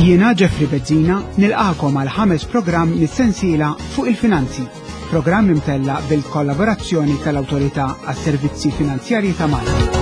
Jiena Jeffrey Bezzina nilqakom għal 5 programm mis-sensiela fuq il-finanzi, programm imtella bil-kollaborazzjoni tal-Awtorità għas-Servizzi Finanzjarji ta' Malta.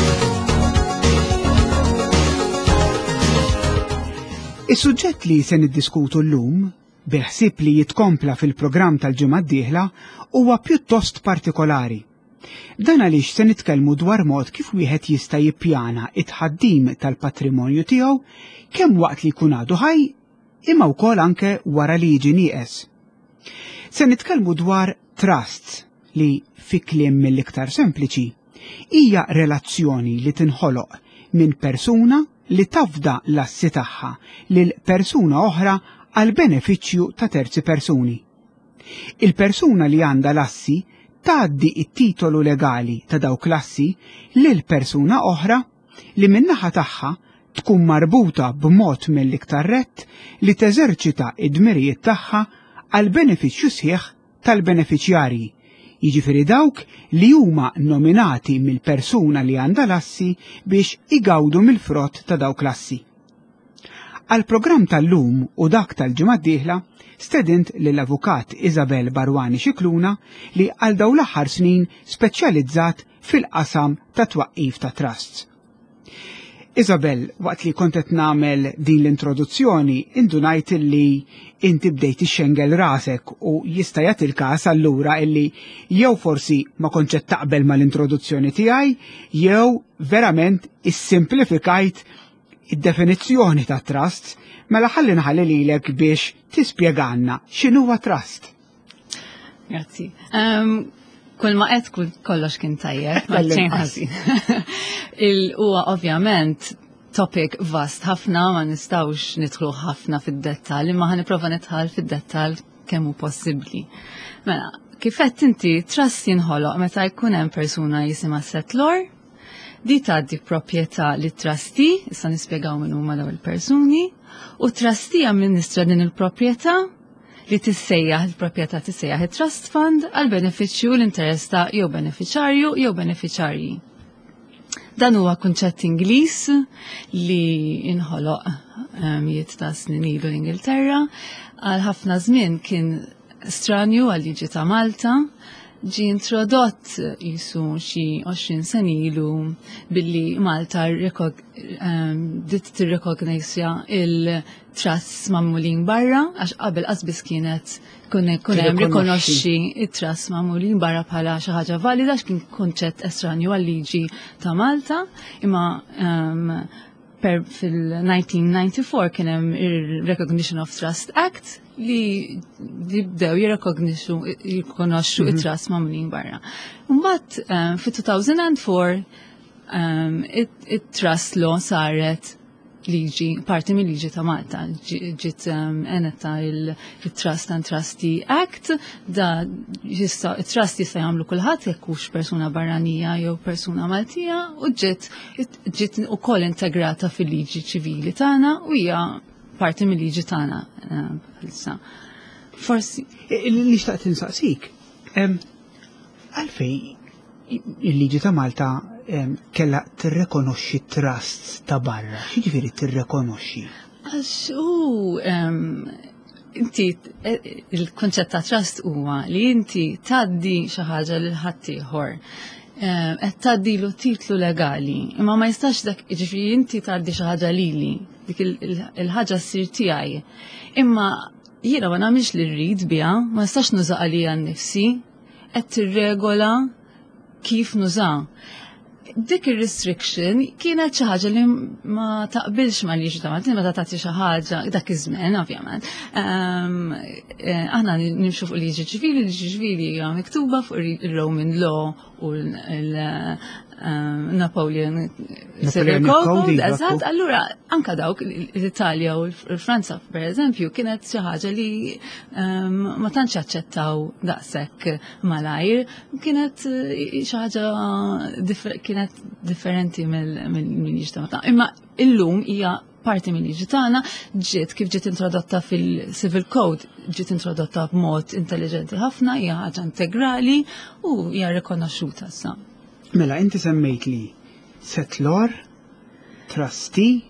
Is-suġġett li se niddiskutu llum bil-ħsieb li jitkompla fil-programm tal-ġimgħa d-dieħla huwa pjuttost partikolari. Dan għaliex se nitkellmu dwar mod kif wieħed jista' jippjana it-tħaddim tal-patrimonju tiegħu kemm waqt li jkun għadu ħaj imma wkoll anke wara li jiġi nieqes. Se nitkellmu dwar trusts li fi kliem mill-iktar sempliċi hija relazzjoni li tinħoloq minn persuna li tafda l-assi tagħha lil persuna oħra għal benefiċċju ta' terzi persuni. Il-persuna li għandha l-assi tgħaddi it-titolu legali ta' dawk l-assi lil persuna oħra li min-naħa tagħha tkun marbuta b'mod mill-iktar rett li teżerċita id-dmirijiet tagħha għal benefiċċju sħiħ tal-benefiċjarji, jiġifieri dawk li huma nominati mill-persuna li għandha l-assi biex igawdu mill-frott ta' dawk l-assi. Għal programm tal-lum u dak tal-ġimgħa d-dieħla stedint lill-avukat Isabel Barwani Xikluna li għal dawn l-aħħar snin speċjalizzat fil-qasam ta' twaqqif ta' trusts. Isabel, waqt li kont qed nagħmel din l-introduzzjoni indunajt li inti bdejt ixxengel rasek u jista' jagħti il-każ allura illi jew forsi ma kontx qed taqbel mal-introduzzjoni tiegħi jew verament issimplifikajt id-definizzjoni ta' trust, mela ħalli nħalli lilek biex tispjegalna x'inhuwa trust. Grazzi. Kull ma qed kollox kien tajjeb, ma xejn ħażin. Huwa ovvjament topic vast ħafna ma nistgħux nidħlu ħafna fid-dettall, imma ħanipprova nidħal fid-dettall kemm hu possibbli. Mela, kif qed inti trust jinħoloq meta jkun hemm persuna jisimha settlor, di tgħaddi proprjetà li trustee, issa nispjegaw min huma dawn il-persuni, u trustee amministra din il-proprjetà li tissejjaħ il-proprjetà tissejjaħ it-trust fund għal benefiċċju l-interess ta' jew beneficjarju jew beneficjarji. Dan huwa kunċett Ingliż li inħoloq mijiet ta' snin ilu l-Ingilterra, għal ħafna żmien kien stranju għal liġi ta' Malta, ġi introdott jisu xi 20 sen ilu billi Malta dit tirrekognizja il-trusts mamulin barra, għax qabel qasbis kienet kun hemm rikonoxxi it-trusts mamulin barra bħala xi ħaġa valida x'kien kunċett estranju għal-liġi ta' Malta, imma fil-1994 kien hemm il-Recognition of Trust Act li bdew jirrikonoxxu it-trust mamulin barra. Mbagħad fi-2004 it-trust law saret liġi, parti mill-liġi ta' Malta, ġiet enetta il-Trust and Trustee Act, da it-trust jista' jagħmlu kulħadd jekk hux persuna barranija jew persuna Maltija u ġiet ukoll integrata fil-liġi ċivili tagħna u hija parti mill-liġi tagħna bħalissa. Forsi li xtaqt insaqsik, għalfej il-liġi ta' Malta kella tirrekonoxxi trusts ta' barra. X'jiġifieri tirrekonoxxi? Inti il-konċett ta' trust huwa li inti tgħaddi xi ħaġa lil ħadd ieħor. Qed tgħaddilu titlu legali, imma ma jistax dak jiġifieri inti tgħaddi xi ħaġa lili, dik il-ħaġa ssir tiegħi. Imma jiena ma nagħmilx li rrid biha, ma nistax nuża għalija nnifsi, qed tirregola kif nuża. Dik ir-restriction kienet xi ħaġa li ma taqbilx ma liġi ta' Malta, meta tagħti xi ħaġa dak iż-żmien ovvjament. Aħna nimxu fuq liġi ċivili hija miktuba fuq il-Roman law u Napoleon Civil Code, eżatt, allura anka dawk l-Italja u l-Franza pereżempju kienet xi ħaġa li ma tantx jaċċettaw daqshekk malajr, kienet xi ħaġa kienet differenti mill-liġi ta' Malta. Imma illum hija parti mill-liġi tagħna kif ġiet introdotta fil-Civil Code, ġiet introdotta b'mod intelligenti ħafna, hija ħaġa integrali u hija rikonoxxuta issa. Mela, inti semmejt li settlor, trustee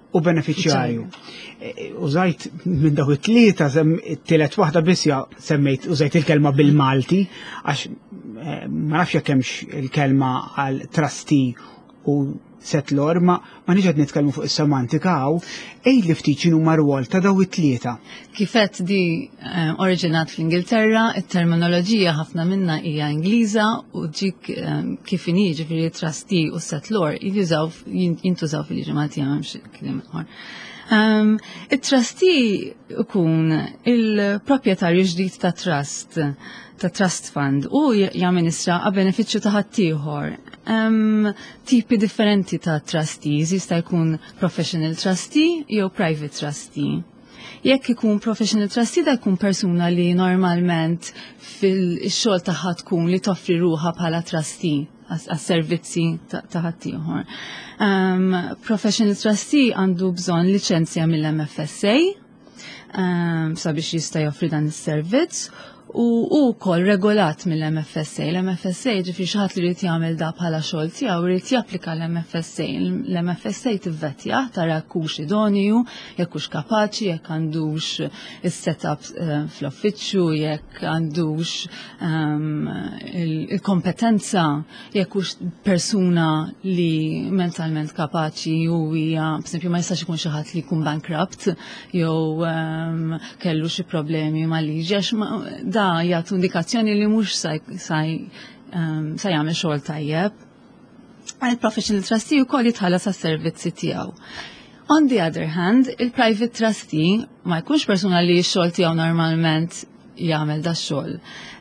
u beneficjarju. Użajt minn daw it-tlieta, it-tielet waħda biss użajt il-kelma bil-Malti, għax ma nafx jekk hemmx il-kelma għal trustee u settlor, ma niġed nitkellmu fuq is-semantika hawn, li ftit x'inhu mar-rwol ta' daw it-tlieta. Kifet di oriġinat fl-Ingilterra, it-terminoloġija ħafna minna hija Ingliża u ġik kif inhi ġifieri trustee u settlor jintużaw fil-liġi Maltija m'hemmx kliem ieħor. It-trustee ikun il-proprjetarju ġdid ta' trust fund u jamministra a benefiċċju ta' ħaddieħor. Tipi differenti ta' trustees jista' jkun professional trustee jew private trustee. Jekk ikun professional trustee da jkun persuna li normalment fil-xogħol tagħha tkun li toffri ruħha bħala trustee għas-servizzi ta' ħaddieħor. Professional trustee għandu bżonn liċenzja mill-MFSA sabiex jista' joffri dan is-servizz u kol regolat mill-MFSA. L-MFSA ġifi xaħat li rrit jagħmel da bħala xogħol tiegħu rrit japplika l-MFSA. L-MFSA tivvetja tara kux idonju, jekk hux kapaċi, jekk għandux is-setup fl-uffiċċju, jekk għandux il-kompetenza, jekk hux persuna li mentalment kapaċi u hija b'esempio ma jistax ikun xi ħadd li jkun bankrupt jew kellu xi problemi mal-liġi għax da jgħatu indikazzjoni li mhux sa jagħmel xogħol tajjeb. Il-professional trustee wkoll jitħallas għas-servizzi tiegħu. On the other hand, il-private trustee ma jkunx persuna li x-xogħol tiegħu normalment jagħmel da xogħol.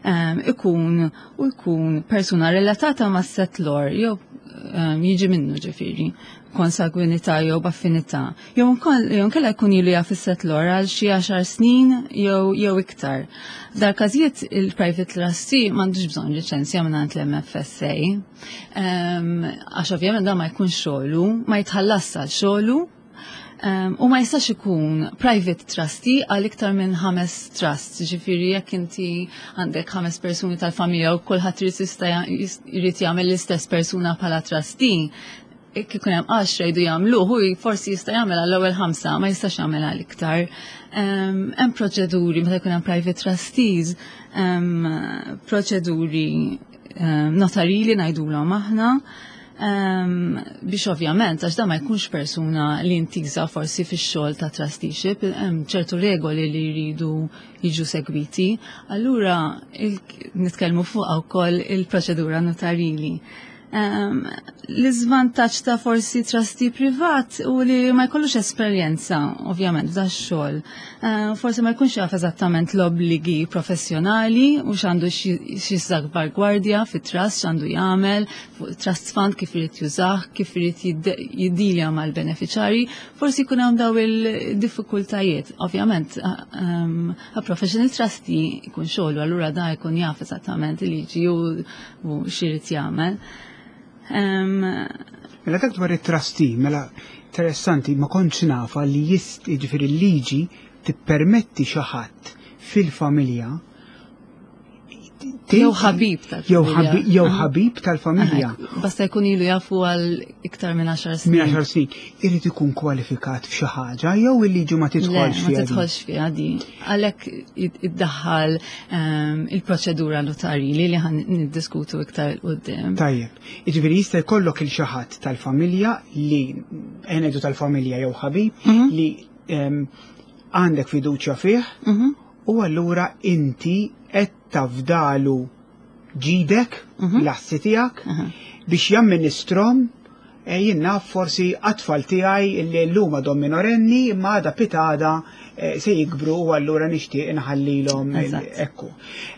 Ikun persuna relatata ma' settlor jew jiġi minnu ġifieri konsanguinità jew b'affinità. Jew kella jkun ilu jaf is-settlor għal xi 10 snin jew iktar. F'dar każijiet il-private trustee m'għandux bżonn liċenzja mingħand l-MFSA. Għax ovvjament dan ma jkunx xogħlu, ma jitħallas għal xogħlu u ma jistax ikun private trustee għal iktar minn 5 trusts. Ġifieri jekk inti għandek 5 persuni tal-familja u kulħadd jrid jagħmel l-istess persuna bħala trustee, kikun hemm 10 jridu jagħmluh, forsi jista' jagħmel għall-ewwel 5, ma jistax jagħmel għal iktar. Hemm proċeduri meta jkun hemm private trustees, proċeduri notarili ngħidulhom aħna biex ovvjament għax da ma jkunx persuna li intiża forsi fix-xogħol ta' trusteeship, hemm ċertu regoli li jridu jiġu segwiti, allura nitkellmu fuq wkoll il-proċedura notarili. L-iżvantaġġ ta' forsi trustee privat u li ma jkollux esperjenza, ovvjament, da' xogħol. Forsi ma jkunx jaf eżattament l-obbligi professjonali u x'għandu xi salvagwardja fit-trust, x'għandu jagħmel, trust fund kif irid jużah, kif irid jiddilja mal-beneficjari, forsi jkun hemm daw il-diffikultajiet. Ovvjament, a professional trustee jkun xogħlu, allura da jkun jaf eżattament il-liġi u x'irid jagħmel. Mela dak dwar it-trustee, mela interessanti, ma kontx nafa li jiġifieri l-liġi tippermetti xi ħadd fil-familja jew ħabib tal-familja. Jew ħabib tal-familja. Basta jkun ilu jafu għal iktar minn 10 snin. Minn 10 snin. Irid ikun kwalifikat f'xi ħaġa jew il-liġi ma tidħolx fiha. Ma tidħolx fiha di. Għalhekk iddaħħal il-proċedura notarili li ħan niddiskutu iktar quddiem. Tajjeb. Jiġifieri jista' jkollok il xi ħadd tal-familja li ngħidu tal-familja jew ħabib li għandek fiduċja fih u allura inti qed tafdalu ġidek l-assi tiegħek biex jamministrom jien naf forsi għatfall tiegħi li llum għadhom minorenni imma għada pitada se jikbru u allura nixtieq inħallilhom ekku.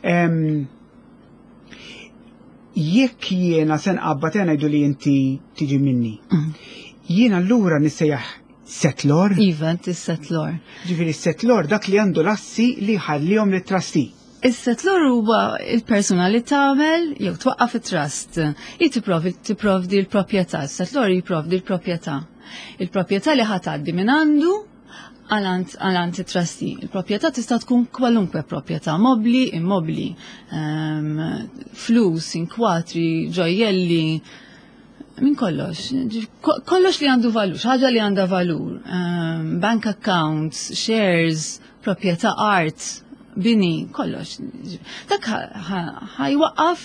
Jekk jiena se nqabbad ngħidu li inti tiġi minni. Jien allura nissejjaħ settlor? Iva, is-settlor. Ġifieri s-settlor dak li għandu l-assi li jħallihom lit-trustee. Is-settlor huwa il-persuna li tagħmel jew twaqqaf it-trust. Tipprovdi l-proprjetà, is-settlor jipprovdi l-proprjetà. Il-proprjetà li ħatgħaddi minn għandu għal it-trustee. Il-proprjetà tista' tkun kwalunkwe proprjetà, mobbli, immobbli, flus, inkwatri, ġojjelli, Min kollox. Kollox li għandu valur, ħaġa li għandha valur. Bank accounts, shares, proprjetà art, bini, kollox. Dak ħajwaqqaf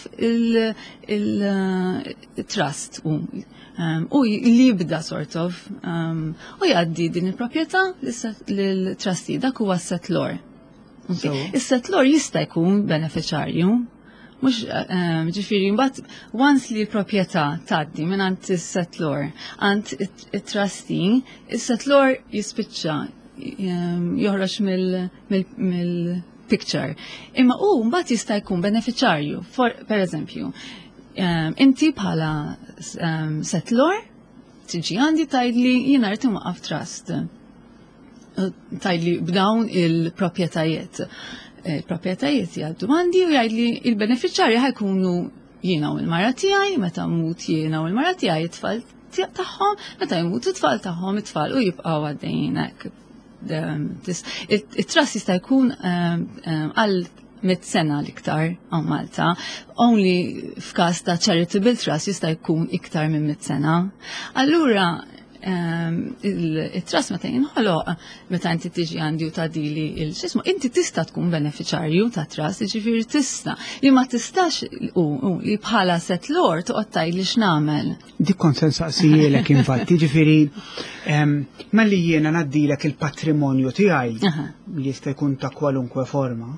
il-trust u li jibda sort of u jgħaddi din il-proprjetà l-trustee, dak huwa settlor. Is-settlor jista' jkun beneficjarju. Mux ġifiri, mbagħad once li l-proprjetà tgħaddi minn għand is-settlor għand it-trustee, is-settlor jispiċċa joħroġ mill-picture. Imma mbagħad jista' jkun beneficjarju. Per eżempju, inti bħala settlor tiġi għandi tgħidli jiena rrid inwaqqaf trust. Tgħidli b'dawn il-proprjetajiet. Il-proprjetajiet jgħaddu għandi u jgħidli il-beneficjarji ħajkunu jiena u l-mara tiegħi, meta mut jiena u l-mara tiegħi it-tfal tagħhom, meta jmut it-tfal tagħhom it-tfal u jibqgħu għaddejjin hekk. It-trust jista' jkun għal 100 sena l-iktar għaw Malta, only f'każ ta' charitable trust jista' jkun iktar minn 100 sena. Allura il-trust meta jinħoloq, meta inti tiġi għandi u tadili il-xismu, inti tista' tkun beneficjarju ta' trust, ġifieri tista' li ma tistax li bħala settlor toqgħod tgħidli x'nagħmel. Dik kont se nsaqsijilek infatti, ġifieri malli jiena ngħaddilek il-patrimonju tiegħi li jista' jkun ta' kwalunkwe forma.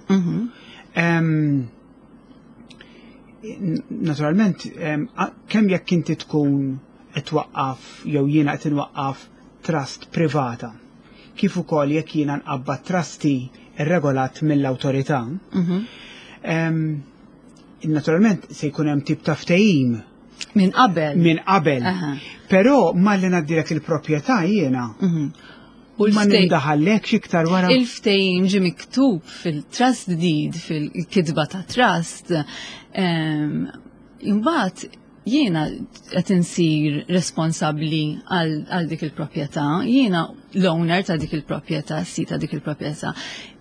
Naturalment, kemm jekk inti tkun twaqqaf jew jiena qed inwaqqaf trust privata, kif ukoll jekk jiena nqabba trustee irregolat mill-awtorità, naturalment se jkun hemm tip ta' ftehim minn qabel. Però malli ngħaddilek il-proprjetà jiena ma nindaħallek xiktar wara. Il-ftehim ġi miktub fil-trust deed, fil-kitba ta' trust, imbagħad jiena qed insir responsabbli għal dik il-proprjetà, jiena l-owner ta' dik il-proprjetà, ta' dik il-proprjetà.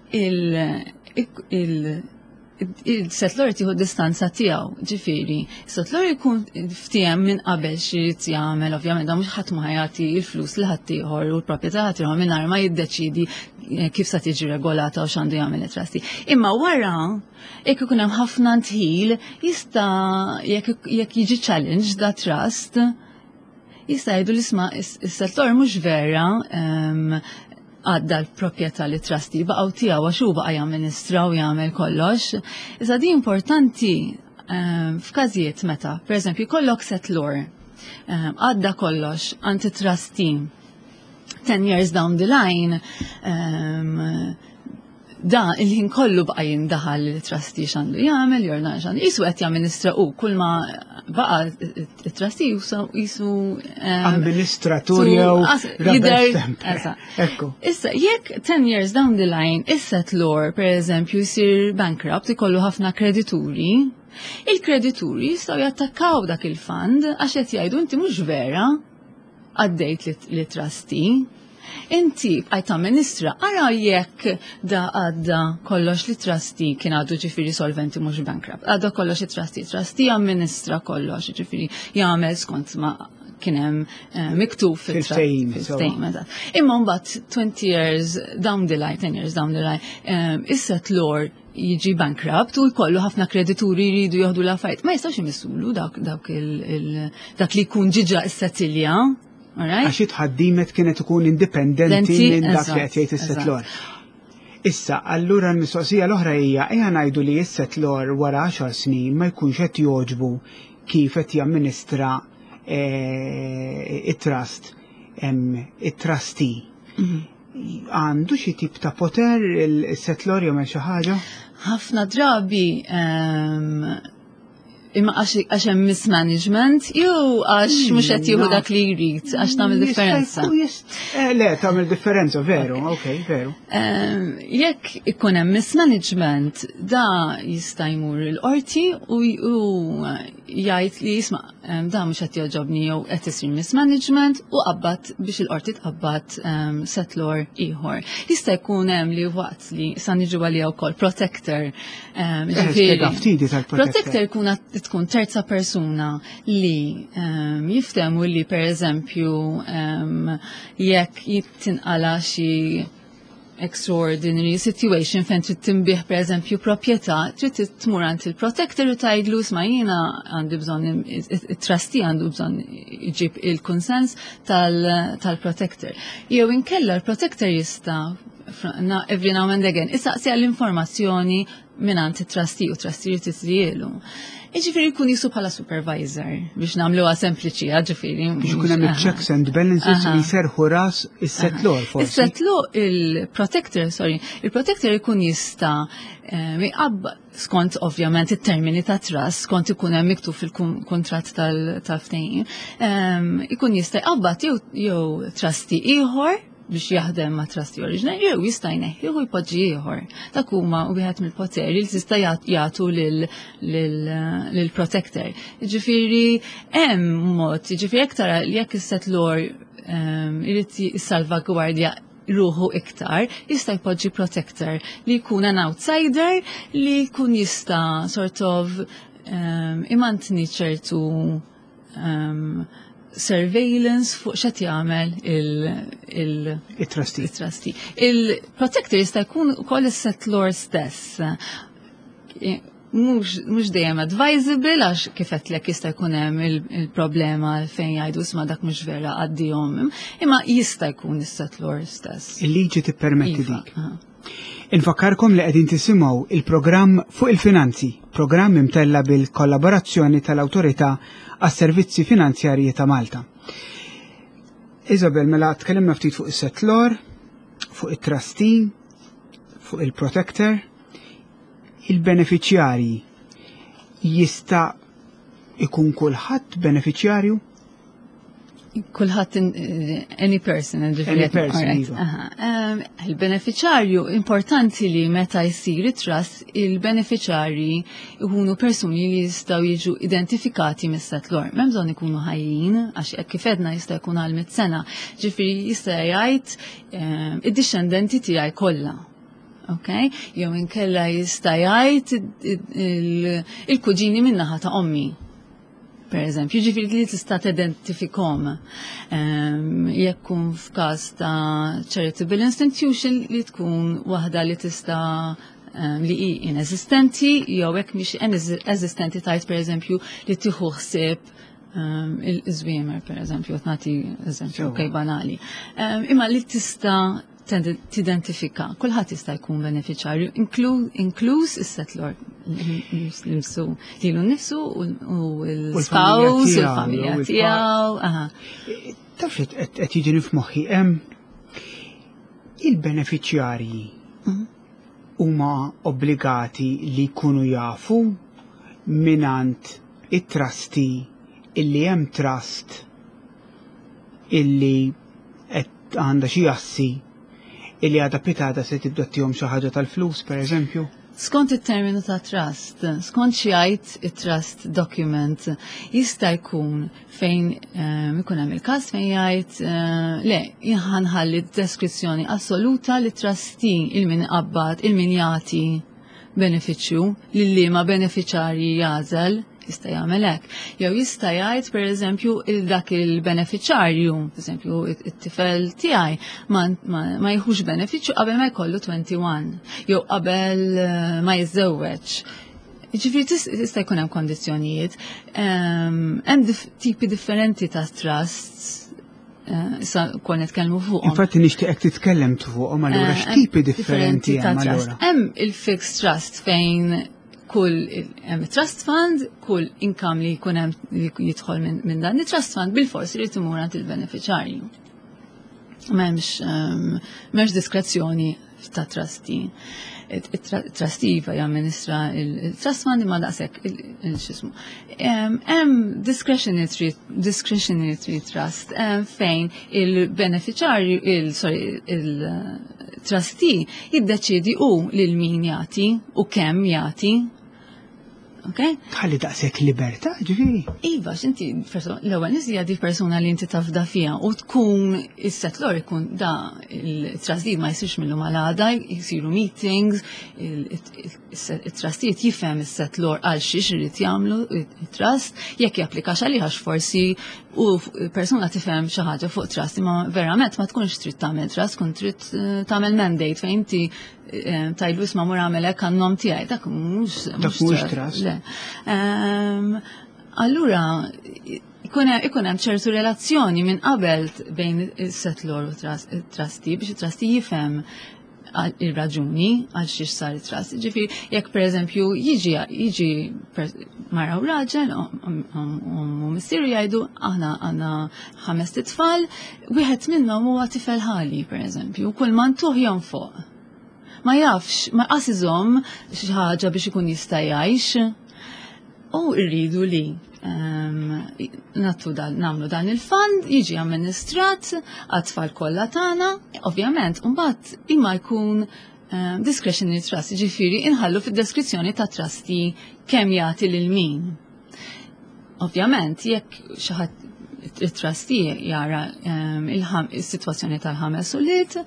Il-settlor tieħu distanza tiegħu, ġifieri, is-settlor jkun ftehim minn qabel x'irid jagħmel, ovvjament mhux ħadd ma ħajati l-flus li ħadd ieħor u l-proprjetà ħadd ieħor mingħajr ma jiddeċiedi kif se tiġi regolata u x'għandu jagħmel it-trustee. Imma wara jekk ikun hemm ħafna ntħil, jista' jekk jiġi challenge da trust, jista' jgħidu l-isma' is-settlor mhux vera għadda l-proprjetà li trustee baqgħu tiegħu għax hu baqa' jamministra u jagħmel kollox. Iżda di importanti f'każijiet meta, pereżempju, jkollok settlor għadda kollox għand trustee 10 years down the line, da il-ħin kollu baqa jindaħal il-trustee xandu jagħmel, jorna xandu jisu qed jamministra kull ma baqa il-trustee jisu amministratur jew Ekku. Issa jekk 10 years down the line is-settlor pereżempju jsir bankrupt ikollu ħafna kredituri, il-kredituri jistgħu jattakkaw dak il-fund għax qed jgħidu inti mhux vera għaddejt li trustee. Inti bqajt ministra, ara jekk da għadda kollox li trustee kien għaddu ġifiri solventi mhux bankrupt. Għadda kollox li trustee amministra kollox ġifiri jagħmel skont ma kien hemm miktub fil-ftehim. Imma mbagħad 20 years down the line, 10 years down the line, is-settlor jiġi bankrupt u jkollu ħafna kredituri jridu joħdu l-affarijiet. Ma jistgħux imissulu dak li jkun ġiġa s-settilja. Għax it-ħaddimet kienet ikun indipendenti minn dak li qed jgħid is-settlor. Issa, allura l-mistoqsija l-oħra hija ejja ngħidu li s-settlor wara 10 snin ma jkunx qed jogħġbu kif qed jamministra it-trust, it-trustee. Għandu xi tip ta' poter il-settlor jagħmel xi ħaġa? Ħafna drabi imma għax hemm mismanagement, jew għax mhux qed jieħu dak li jrid, għax tagħmel differenza. Le, tagħmel differenza, veru, okej, veru. Jekk ikun hemm mismanagement, da jista' jmur il-qorti u jgħid li jisma' da mhux qed joġobni jew qed isir mismanagement u qabad biex il-qorti tqabbad settlor ieħor. Jista' jkun hemm li waqt li sa niġu għalija wkoll protector. Protector tkun terza persuna li jiftemu li pereżempju jekk jittinqala xi extraordinary situation fejn trid tinbih pereżempju proprjetà, trid tmur għand il-protector u tgħidlu isma' jiena għandi bżonn it-trustee għandu bżonn iġib il-konsens tal-protector. Jew inkella l-protector jista' every now and again issaqsi għall-informazzjoni mingħand it-trustee u trustee titlielu. Ġifieri jkun jisu bħala supervisor biex nagħmluha sempliċi, ġifieri. Biex ikun hemm checks and balances li jserħu ras is-settlor forsi. Is-settlor il-protector ikun jista' skont ovvjament it-termini ta' trust, skont ikun hemm miktub fil-kuntratt tal-ftehim, ikun jista' jqabbad jew trustee ieħor biex jaħdem ma' trustee oriġinali, jew jista' jneħħi u jpoġġi ieħor. Dak huma wieħed mill-poteri li tista' jagħtu lill-protector. Ġifieri hemm mod, ġifieri aktar jekk is-settlor irid jissalvagwardja ruħu iktar, jista' jpoġġi protector li jkun an outsider li jkun jista' sort of imantni ċertu surveillance fuq x'qed jagħmel il-trustee. Il-protector jista' jkun ukoll is-settlor stess. Mhux dejjem advisable għax kif qedlek jista' jkun hemm il-problema fejn jgħidu isma' dak mhux vera għaddihom, imma jista' jkun is-settlor stess. Il-liġi tippermetti dik. Infakkarkom li qegħdin tisimgħu il-programm fuq il-finanzi, programm imtella bil-kollaborazzjoni tal-Awtorità għas-Servizzi Finanzjarji ta' Malta. Isabel, mela tkellimna ftit fuq is-settlor, fuq it-trustee, fuq il-protector, il-beneficjarji jista' ikun kulħadd beneficjarju? Kulħadd any person. Il-beneficjarju importanti li meta jsir it-trust, il-beneficjarji ikunu persuni li jistgħu jiġu identifikati mis-settlor. M'hemm bżonn ikunu ħajjin għax kif edna jista' jkun għal 100 sena. Ġifieri jista' jgħid id-discendenti tiegħi kollha. Okay? Jew inkella jista' jgħid il-kuġini min-naħa ta' ommi. Per eżempju, ġifieri li tista' tidentifikhom. Jekk kun f'każ ta' charitable institution li tkun waħda li tista' li hi inesistenti jew hekk mhix eżistenti tajt pereżempju li tieħu ħsieb il-żwiemer pereżempju qed nagħti eżempju banali. Imma li tista' tidentifika. Kulħadd jista' jkun beneficjarju, inkluż is-settlor l-imsu lilu nnifsu u l-spouse, il-familja tiegħu. Taf qed jiġri f'moħħi hemm il-beneficjarji huma obbligati li jkunu jafu mingħand it-trustee illi hemm trust illi qed għandha xi assi illi għadha pitada se tibdottihom xi ħaġa tal-flus pereżempju? Skont it-terminu ta' trust, skont xi jgħid it-trust document jista' jkun fejn ikun hemm il-każ fejn jgħid le ħanħalli deskrizzjoni assoluta li trustee il-min qabbad il-min jagħti benefiċċju lil liema beneficjarji jażel jista' jagħmel hekk. Jew jista' jgħid pereżempju dak il-beneficjarju, pereżempju it-tifel tiegħi ma jieħux benefiċċju qabel ma jkollu 21, jew qabel ma jiżżewweġ. Ġifieri jista' jkun hemm kondizzjonijiet. Hemm tipi differenti ta' trusts. Issa kont nitkellmu fuqhom. Infatti nixtieqek titkellem fuqhom allura x'tipi differenti hemm allura. Hemm il-fixed trust fejn kull trust fund, kull income li jkun hemm li jidħol minn dan it-trust fund bil-fors irid imur għand il-beneficjarju. M'hemmx diskrezzjoni ta' trustee. Trustee jamministra il-trust fund imma daqshekk x'ismu. Hemm discretionary trust fejn il-beneficjarju il-trustee jiddeċiedi hu lil min jagħti u kemm jagħti. okay? Tħalli daqshekk libertà, ġifieri. Iva, x'inti l-ewwel niżija di persuna li inti tafda fiha u tkun is-settlor ikun da il-trustee ma jsirx minnhom għal-għada, jsiru meetings, it-trustiet jifhem is-settlor għal xiex irid jagħmlu it-trust, jekk japplikax għalih forsi u persuna tifhem xi ħaġa fuq trust ma verament ma tkunx trid tagħmel trust, kun trid tagħmel mandate fejn inti tajlu isma' mur għamelek għan-nom tiegħi, dak mhux trust. Allura ikun hemm ċertu relazzjoni minn qabel bejn is-settlor u trustee biex it-trustee jifhem il-raġuni għal xiex sar it-trust. Ġifieri jekk pereżempju jiġi mara u raġel u missieru jgħidu aħna għandna 5 tfal, wieħed minnhom huwa tifel ħali pereżempju, kull ma ntuħ jonfoq. Ma jafx, ma qasizhom xi ħaġa biex ikun jista' jgħix u rridu li nagħmlu dan il-fund jiġi amministrat għat-tfal kollha tagħna, ovvjament mbagħad imma jkun discretionary trust, ġifieri inħallu fid-deskrizzjoni ta' trustee kemm jagħti lil min. Ovvjament jekk xi ħadd it-trustee jara is-sitwazzjoni tal-ħames ulied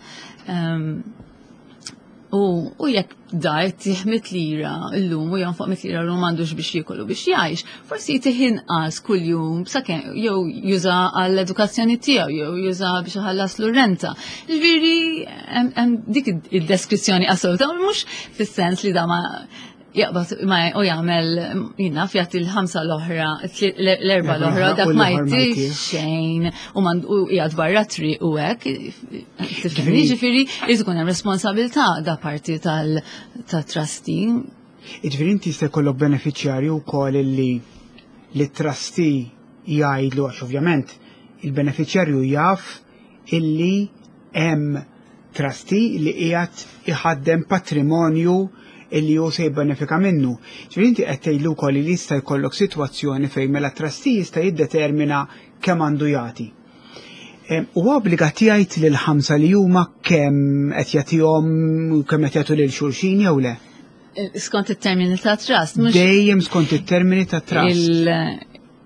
u jekk dajt tiħmit lira l-lum u jonfoq mit lira l-lum għandux biex jikollu biex jgħix, forsi tiħinqas kull-jum sakemm jew juża għall-edukazzjoni tiegħu jew juża biex iħallas l-renta. Ġifieri dik id-deskrizzjoni assoluta mhux fis-sens li da ma u jagħmel jina fjat il-5 l-oħra, l-4 l-oħra dak ma jtix xejn u jgħad barra triq u hekk. Ġifieri irid ikun hemm responsabilità da parti tat-trustee. Ġifieri inti se jkollok benefiċjarju wkoll li trustee jgħidlu għax ovvjament il-benefiċjarju jaf illi hemm trustee li qiegħed iħaddem patrimonju illi ju se jibbenefika minnu. Ġifieri inti qed tgħidlu wkoll li jista' jkollok sitwazzjoni fejn mela trustee jista' jiddetermina kemm għandu jagħti. U obbligat jgħid lil 5 li huma kemm qed jagħtihom kemm qed jagħtu lil xulxin jew le? Skont it-termini ta' trust, mhux dejjem skont it-termini ta' trust.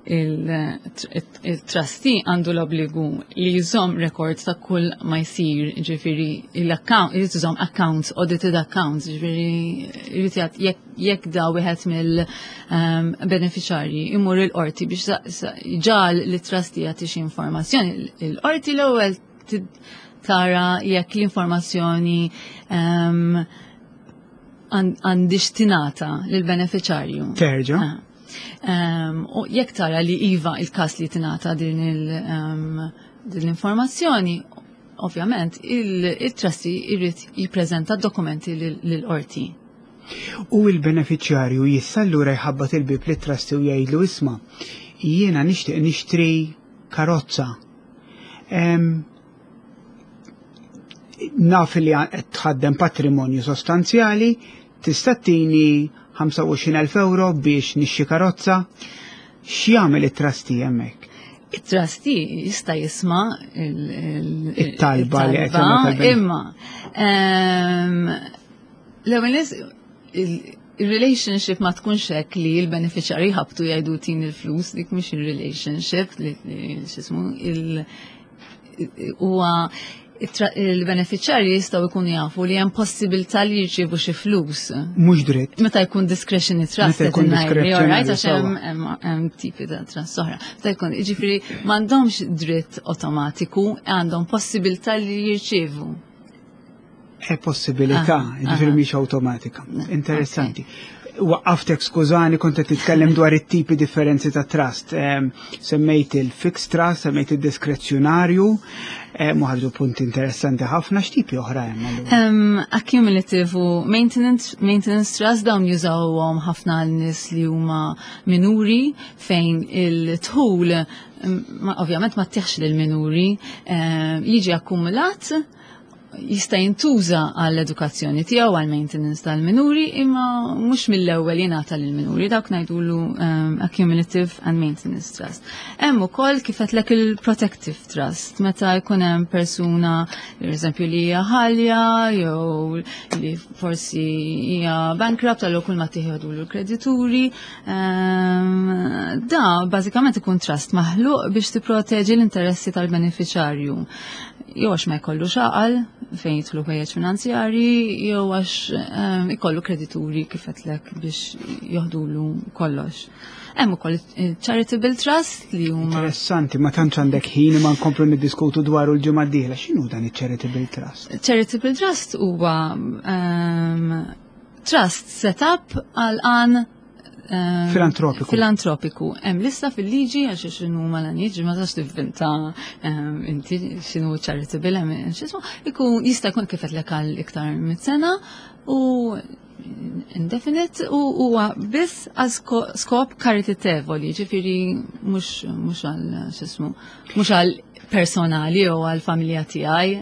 Il-trustee għandu l-obbligu li jżomm rekord ta' kull ma jsir, ġifieri l-account, irid iżomm accounts, audited accounts, ġifieri jekk da wieħed mill-beneficjarji imur il-qorti biex ġal li trustee jagħtix informazzjoni. Il-qorti l-ewwel tara jekk l-informazzjoni għandix tingħata lill-beneficjarju. Terġa'. U jekk tara li iva il-kas li tingħata din l-informazzjoni, ovvjament il-trustee irrid jippreżenta dokumenti lill-qorti. U l-beneficjarju jissallura jħabbat il-bib li trustee u jgħidlu isma' jiena nixtieq nixtri karozza. Naf li qed tħaddem patrimonju sostanzjali, tista' tini 25,000 euro biex nixxi karozza, x'jagħmel it-trustee hemmhekk? It-trustee jista' jisma' it-talba li qed jagħmel imma l-ewwel il-relationship ma tkunx hekk li l-beneficjarji ħabtu jgħidu tin il-flus, dik mhix il-relationship li x'ismu huwa il-beneficjarji jistgħu jkunu jafu li hemm possibilità li jirċievu xi flus. Mhux dritt. Meta jkun discretionary trust qed ngħid, għax hemm tipi ta' trust oħra. Meta jkun jiġifieri m'għandhomx dritt automatiku, għandhom possibilità li jirċievu. Possibilità, jiġifieri mhix awtomatika. Interessanti. Waqqaftek skużani kont qed titkellem dwar it-tipi differenzi ta' trust. Semmejt il-fixed trust, semmejt il-diskrezzjonarju, muħadru punti interessanti ħafna, x'tipi oħra hemm? Accumulative u maintenance trust dawn jużawhom ħafna nies li huma minuri fejn il-tħul ovvjament ma tieħx lil minuri jiġi akkumulat jista' jintuża għall-edukazzjoni tiegħu għall-maintenance tal-minuri imma mhux mill-ewwel jingħata lill-minuri dawk ngħidulu accumulative and maintenance trust. Hemm ukoll kif qedlek il-protective trust meta jkun hemm persuna pereżempju li hija ħalja jew li forsi hija bankrupt għal kull ma tieħdu l-kredituri. Da bażikament ikun trust maħluq biex tipproteġi l-interessi tal-beneficjarju. Jew għax ma jkollu xaqal fejn jidħlu ħwejjeġ finanzjarji, jew għax ikollu kredituri kif qedlek biex joħdulu kollox. Hemm ukoll charitable trust li huma. Interessanti, ma tantx għandek ħin ma nkomplu niddiskutu dwaru l-ġimgħa d-dieħla. X'inhu dan iċ-charitable trust? Charitable trust huwa trust set up għal filantropiku. Hemm lista fil-liġi għax x'inhu mal-anijiet ma tax tivvinta inti x'inhu charitable hemm x'ismu ikun jista' jkun kif qedlek għal iktar mit-sena u indefinite u huwa biss għal skop karitatevoli, ġifieri mhux għal x'ismu mhux għal personali u għal familja tiegħi.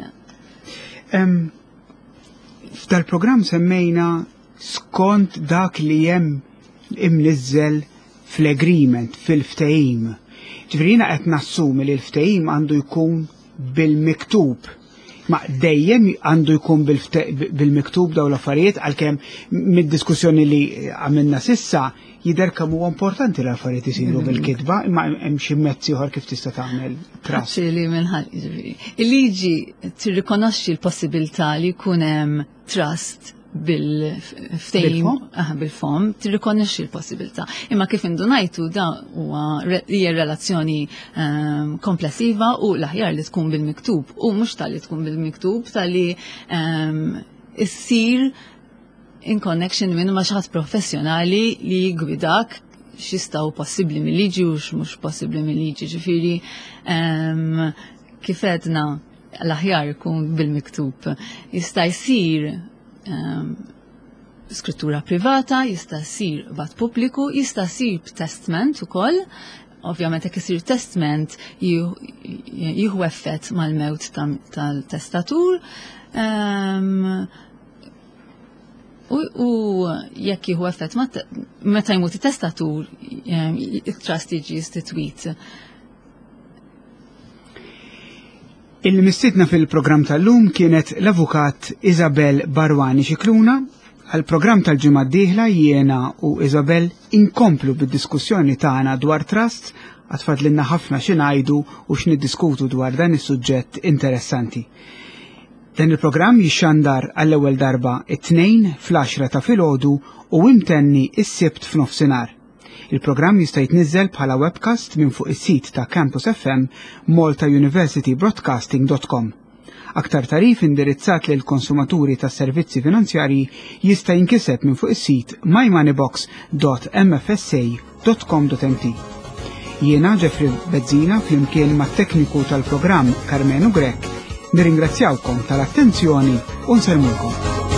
F'dal-programm semmejna skont dak li hemm imnizzel fl-agreement, fil-ftehim. Ġifirina qed nassumi li l-ftehim għandu jkun bil-miktub. Ma dejjem għandu jkun bil-miktub daw l-affarijiet għalkemm mid-diskussjoni li għamilna sissa jidher kemm huwa importanti l-affarijiet isiru bil-kitba, imma hemm xi mezzi oħra kif tista' tagħmel trust. Il-liġi tirrikonoxxi l-possibilità li jkun hemm trust bil-ftehim bil-fom tirrikonoxxi l-possibilità. Imma kif indunajtu da huwa hija relazzjoni komplessiva u l-aħjar li tkun bil-miktub u mhux tal-li tkun bil-miktub tal-li issir in connection minn ma' xi ħadd professjonali li jgwidak x'jistgħu possibbli mill-liġi u x'mhux possibbli mill-liġi. Ġifieri kif għedna l-aħjar ikun bil-miktub jista' jsir skrittura privata, jista' jsir b'att pubbliku, jista' jsir b'testament ukoll. Ovvjament jekk isir testament jieħu effett mal-mewt tal-testatur. U jekk jieħu effett meta jmut it-testatur, it-trust jiġi jistitwit. Il-mistidna fil-programm tal-lum kienet l-avukat Isabel Barwani Xikluna. Għal-programm tal-ġimgħa d-dieħla jiena u Isabel inkomplu bid-diskussjoni tagħna dwar trust għatfadlilna ħafna xi ngħidu u x'niddiskutu dwar dan is-suġġett interessanti. Dan il-programm jixxandar għall-ewwel darba it-tnejn fl-10 ta' filgħodu u imtenni is-sibt f'nofsinhar. Il-programm jista' jitniżżel bħala webcast minn fuq is-sit ta' Campus FM maltauniversitybroadcasting.com. Aktar tarif indirizzat lil konsumaturi tas servizzi finanzjarji jista' jinkiseb minn fuq is-sit mymoneybox.mfsa.com.mt. Jiena Ġefri Bezzina flimkien mat-tekniku tal-programm Karmenu Grek nirringrazzjawkom tal-attenzjoni u nsellmulkom.